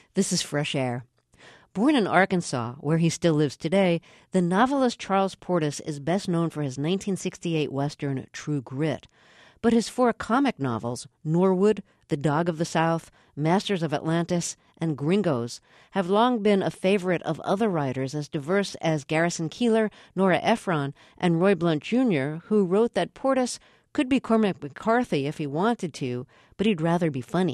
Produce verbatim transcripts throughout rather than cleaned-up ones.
This is Fresh Air. Born in Arkansas, where he still lives today, the novelist Charles Portis is best known for his nineteen sixty-eight Western True Grit. But his four comic novels, Norwood, The Dog of the South, Masters of Atlantis, and Gringos, have long been a favorite of other writers as diverse as Garrison Keillor, Nora Ephron, and Roy Blount Junior, who wrote that Portis could be Cormac McCarthy if he wanted to, but he'd rather be funny.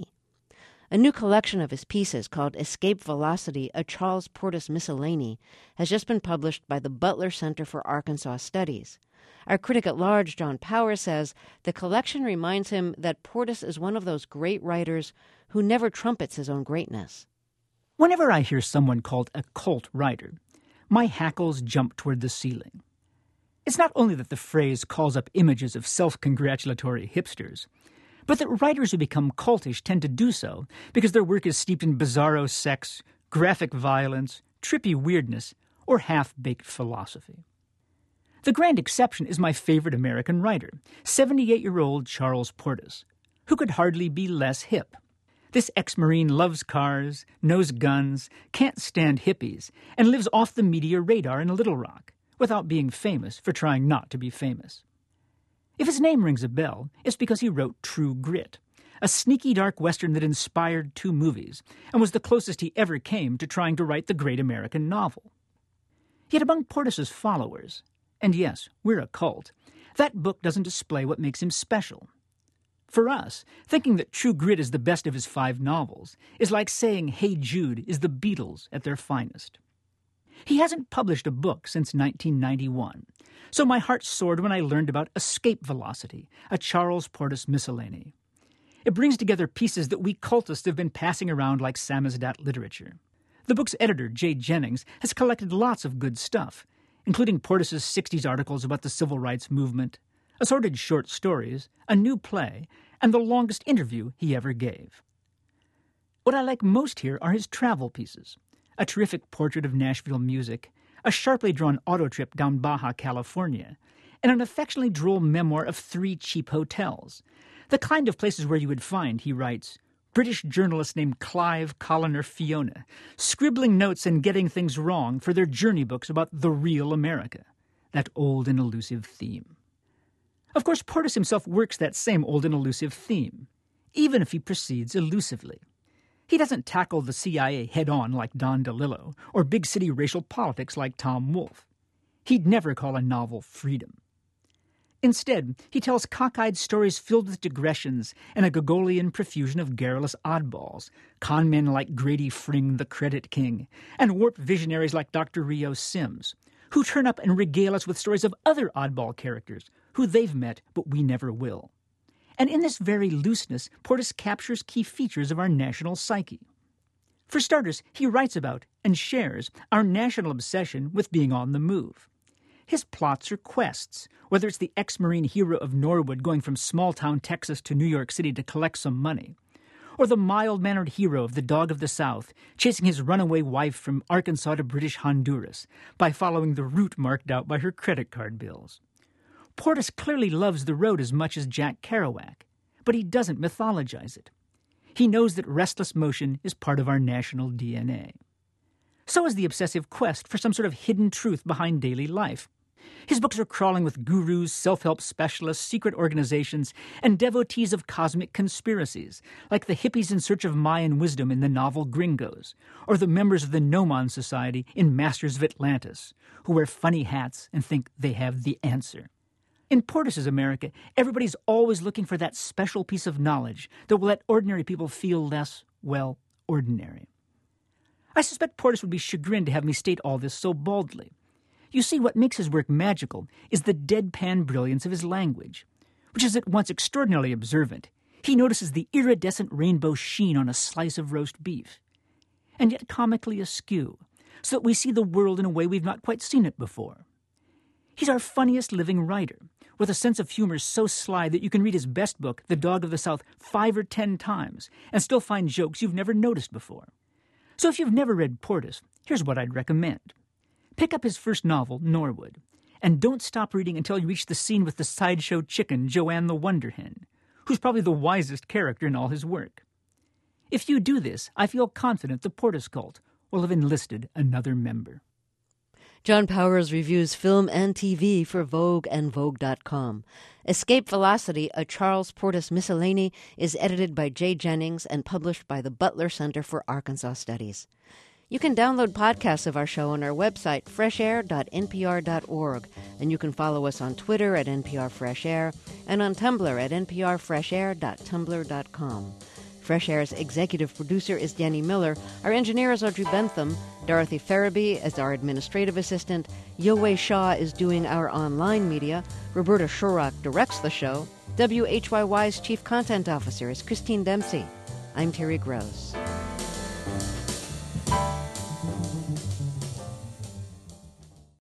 A new collection of his pieces called Escape Velocity, a Charles Portis Miscellany, has just been published by the Butler Center for Arkansas Studies. Our critic at large, John Power, says the collection reminds him that Portis is one of those great writers who never trumpets his own greatness. Whenever I hear someone called a cult writer, my hackles jump toward the ceiling. It's not only that the phrase calls up images of self-congratulatory hipsters, but that writers who become cultish tend to do so because their work is steeped in bizarro sex, graphic violence, trippy weirdness, or half-baked philosophy. The grand exception is my favorite American writer, seventy-eight-year-old Charles Portis, who could hardly be less hip. This ex-Marine loves cars, knows guns, can't stand hippies, and lives off the media radar in Little Rock, without being famous for trying not to be famous. If his name rings a bell, it's because he wrote True Grit, a sneaky dark Western that inspired two movies and was the closest he ever came to trying to write the great American novel. Yet among Portis's followers, and yes, we're a cult, that book doesn't display what makes him special. For us, thinking that True Grit is the best of his five novels is like saying Hey Jude is the Beatles at their finest. He hasn't published a book since nineteen ninety-one, so my heart soared when I learned about Escape Velocity, a Charles Portis miscellany. It brings together pieces that we cultists have been passing around like samizdat literature. The book's editor, Jay Jennings, has collected lots of good stuff, including Portis's sixties articles about the civil rights movement, assorted short stories, a new play, and the longest interview he ever gave. What I like most here are his travel pieces, a terrific portrait of Nashville music, a sharply drawn auto trip down Baja California, and an affectionately droll memoir of three cheap hotels, the kind of places where you would find, he writes, British journalists named Clive, Colin, or Fiona, scribbling notes and getting things wrong for their journey books about the real America, that old and elusive theme. Of course, Portis himself works that same old and elusive theme, even if he proceeds elusively. He doesn't tackle the C I A head-on like Don DeLillo, or big city racial politics like Tom Wolfe. He'd never call a novel freedom. Instead, he tells cockeyed stories filled with digressions and a Gogolian profusion of garrulous oddballs, con men like Grady Fring, the Credit King, and warped visionaries like Doctor Rio Sims, who turn up and regale us with stories of other oddball characters who they've met but we never will. And in this very looseness, Portis captures key features of our national psyche. For starters, he writes about and shares our national obsession with being on the move. His plots are quests, whether it's the ex-Marine hero of Norwood going from small-town Texas to New York City to collect some money, or the mild-mannered hero of The Dog of the South chasing his runaway wife from Arkansas to British Honduras by following the route marked out by her credit card bills. Portis clearly loves the road as much as Jack Kerouac, but he doesn't mythologize it. He knows that restless motion is part of our national D N A. So is the obsessive quest for some sort of hidden truth behind daily life. His books are crawling with gurus, self-help specialists, secret organizations, and devotees of cosmic conspiracies, like the hippies in search of Mayan wisdom in the novel Gringos, or the members of the Gnomon Society in Masters of Atlantis, who wear funny hats and think they have the answer. In Portis's America, everybody's always looking for that special piece of knowledge that will let ordinary people feel less, well, ordinary. I suspect Portis would be chagrined to have me state all this so baldly. You see, what makes his work magical is the deadpan brilliance of his language, which is at once extraordinarily observant. He notices the iridescent rainbow sheen on a slice of roast beef, and yet comically askew, so that we see the world in a way we've not quite seen it before. He's our funniest living writer, with a sense of humor so sly that you can read his best book, The Dog of the South, five or ten times and still find jokes you've never noticed before. So if you've never read Portis, here's what I'd recommend. Pick up his first novel, Norwood, and don't stop reading until you reach the scene with the sideshow chicken, Joanne the Wonder Hen, who's probably the wisest character in all his work. If you do this, I feel confident the Portis cult will have enlisted another member. John Powers reviews film and T V for Vogue and Vogue dot com. Escape Velocity, a Charles Portis miscellany, is edited by Jay Jennings and published by the Butler Center for Arkansas Studies. You can download podcasts of our show on our website, fresh air dot n p r dot org, and you can follow us on Twitter at N P R Fresh Air and on Tumblr at n p r fresh air dot tumblr dot com. Fresh Air's executive producer is Danny Miller. Our engineer is Audrey Bentham. Dorothy Farabee is our administrative assistant. Yowei Shaw is doing our online media. Roberta Shurrock directs the show. W H Y Y's chief content officer is Christine Dempsey. I'm Terry Gross.